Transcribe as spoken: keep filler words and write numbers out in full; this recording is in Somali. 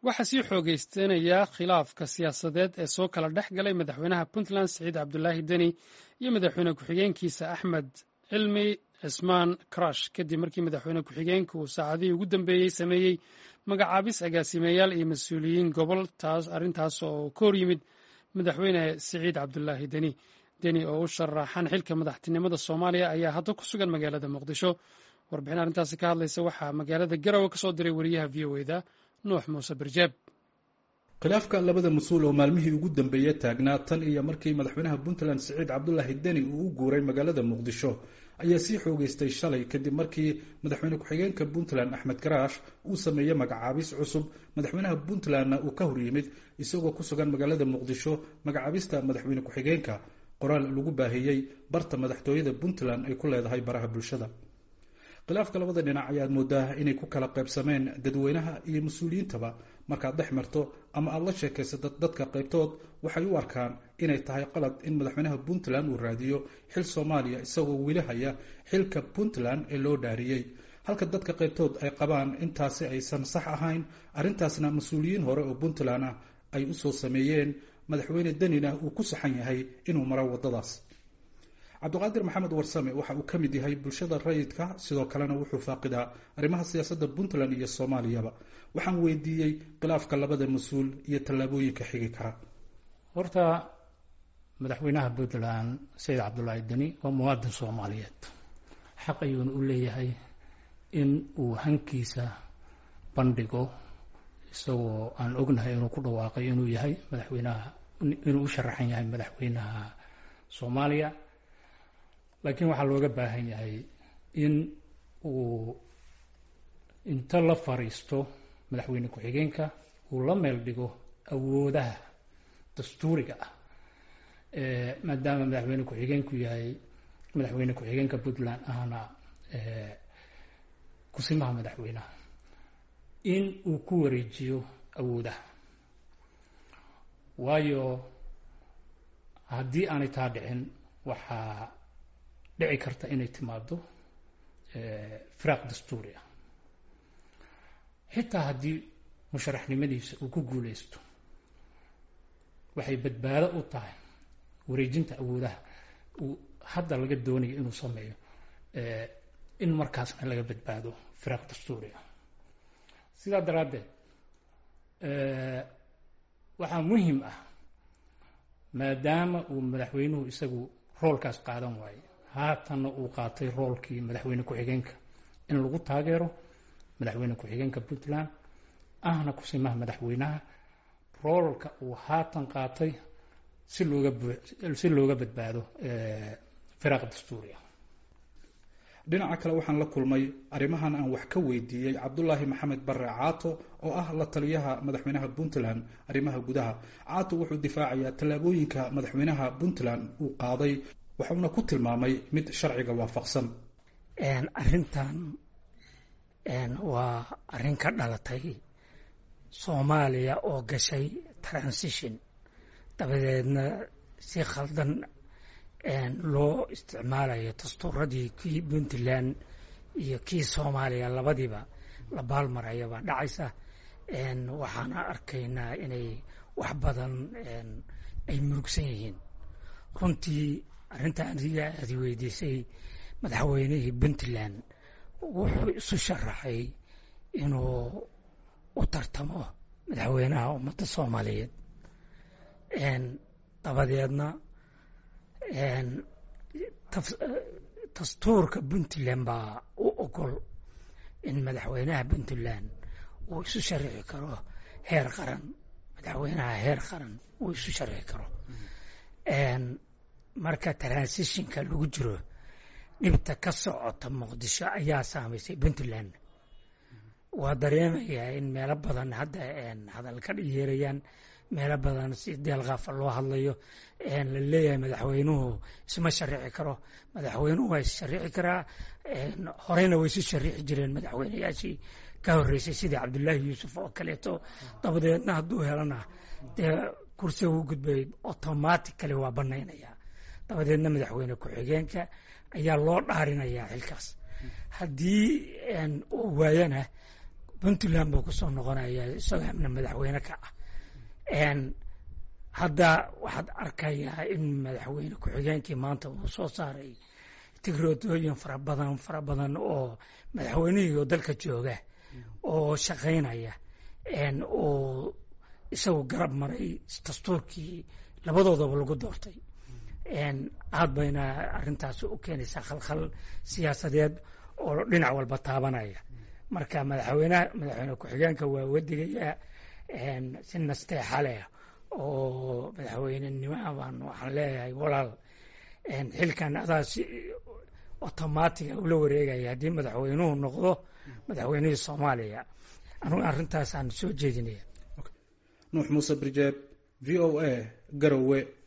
waxaa sii xoogaystanaya khilaafka siyaasadeed ee soo kala dhex galay madaxweynaha puntland siciid cabdulaahi deni iyo madaxweyne ku-xigeenkiisa axmed cilmi cismaan karash kadib markii madaxweyne ku-xigeenka uu saacadihii ugu dambeeyey sameeyey magacaabis agaasimeyaal iyo mas-uuliyiin gobol taas arrintaas oo ka hor yimid madaxweyne siciid cabdulaahi deni deni oo u sharaxan xilka madaxtinimada soomaaliya ayaa hadda ku sugan magaalada muqdisho warbixin arrintaasi ka hadlaysa waxaa magaalada garowe ka soo diray wariyaha v o eda nuux muuse barjeeb. khilaafka labada mas-uul oo maalmihii ugu dambeeyey taagnaa tan iyo markii madaxweynaha puntland siciid cabdulaahi deni uu u guuray magaalada muqdisho ayaa sii xoogeystay shalay kadib markii madaxweyne ku-xigeenka puntland axmed karaash uu sameeyey magacaabis cusub madaxweynaha puntlandna uu ka hor yimid isagoo ku sugan magaalada muqdisho magacaabista madaxweyne ku-xigeenka qoraal lagu baahiyey barta madaxtooyada puntland ay ku leedahay baraha bulshada. khilaafka labada dhinac ayaad moodaa inay ku kala qaybsameen dadweynaha iyo mas-uuliyiintaba markaad dhex marto ama aada la sheekaysato dadka qaybtood waxay u arkaan inay tahay qalad in madaxweynaha puntland uu raadiyo xil soomaaliya isagoo weli haya xilka puntland ee loo dhaariyey halka dadka qaybtood ay qabaan intaasi aysan sax ahayn arrintaasna mas-uuliyiin hore oo puntland ah ay usoo sameeyeen madaxweyne denina uu ku saxan yahay inuu maro waddadaas. cabdiqaadir maxamed warsame waxa uu ka mid yahay bulshada rayidka sidoo kalena wuxuu faaqidaa arrimaha siyaasadda puntland iyo soomaaliyaba waxaan weydiiyey khilaafka labada mas-uul iyo tallaabooyinka xigi kara. horta madaxweynaha puntland siciid cabdulaahi deni waa muwaadin soomaaliyeed xaq ayuuna u leeyahay in uu hankiisa bandhigo isagoo aan ognahay inuu ku dhawaaqay inuu yahay madaxweynaha inuu u sharaxan yahay madaxweynaha soomaaliya laakiin waxaa looga baahan yahay in uu inta la fariisto madaxweyne ku-xigeenka uu la meel dhigo awoodaha dastuuriga ah maadaama madaxweyne ku-xigeenku yahay madaxweyne ku-xigeenka puntland ahna kusimaha madaxweynaha in uu ku wareejiyo awoodaha waayo haddii aanay taa dhicin waxaa dhici karta inay timaado firaaq dastuuri ah xitaa haddii musharaxnimadiisa uu ku guuleysto waxay badbaado u tahay wareejinta awoodaha uu hadda laga doonayo inuu sameeyo in markaasna laga badbaado firaaq dastuuri ah. sidaa daraaddeed waxaa muhim ah maadaama uu madaxweynuhu isagu roolkaas qaadan waayo haatanna uu qaatay roolkii madaxweyne ku-xigeenka in lagu taageero madaxweyne ku-xigeenka puntland ahna kusimaha madaxweynaha roolka uu haatan qaatay si looga si looga badbaado firaaq dastuuri ah. dhinaca kale waxaan la kulmay arrimahan aan wax ka weydiiyey cabdulaahi maxamed barre caato oo ah la taliyaha madaxweynaha puntland arrimaha gudaha. caato wuxuu difaacayaa tallaabooyinka madaxweynaha puntland uu qaaday waxauna ku tilmaamay mid sharciga waafaqsan. arrintan waa arrin ka dhalatay soomaaliya oo gashay transition dabadeedna si khaldan loo isticmaalayo dastuuradii kii puntland iyo kii soomaaliya labadiiba la baalmarayaba dhacaysa. waxaana arkaynaa inay wax badan ay murugsan yihiin. runtii arrintan adiga aad weydiisay madaxweynihii puntland wuxuu isu sharaxay inuu u tartamo madaxweynaha ummadda soomaaliyeed dabadeedna dastuurka puntland baa u ogol in madaxweynaha puntland uu isu sharixi karo heer qaran madaxweynaha heer qaran uu isu sharixi karo. marka transitionka lagu jiro dhibta ka socota muqdisho ayaa saamaysay puntland. waa dareemayaa in meelo badan hadda hadal ka yeerayaan meelo badan si deelqaafa loo hadlayo la leeyahay madaxweynuhu isma sharici karo madaxweynuhu waa sharici karaa horeyna way isu sharici jireen madaxweynayaashii ka horreysay sidii cabdullaahi yuusuf oo kaleeto dabadeedna hadduu helana dee kursiga u gudbay automatically waa banaynaya dabadeedna madaxweyne ku-xigeenka ayaa loo dhaarinayaa xilkaas haddii uu waayana puntland buu kusoo noqonaya isagoo amna madaxweyne ka ah hadda waxaad arkayaa in madaxweyne ku-xigeenkii maanta uu soo saaray tigroodooyin fara badan fara badan oo madaxweynihii oo dalka jooga oo shaqaynaya oo isagu garab maray dastuurkii labadoodaba lagu doortay aad bayna arrintaas u keenaysaa khalkhal siyaasadeed oo dhinac walba taabanaya marka madaxweynaha madaxweyne ku-xigeenka waa wadigayaa si nasteexa leh oo madaxweynenimoa baan waxaan leeyahay walaal xilkan adaa si otomaatig ula wareegaya haddii madaxweynuhu noqdo madaxweynihii soomaaliya anugu arrintaasaan soo jeedinaya nuux muuse birjeeb v o a garowe.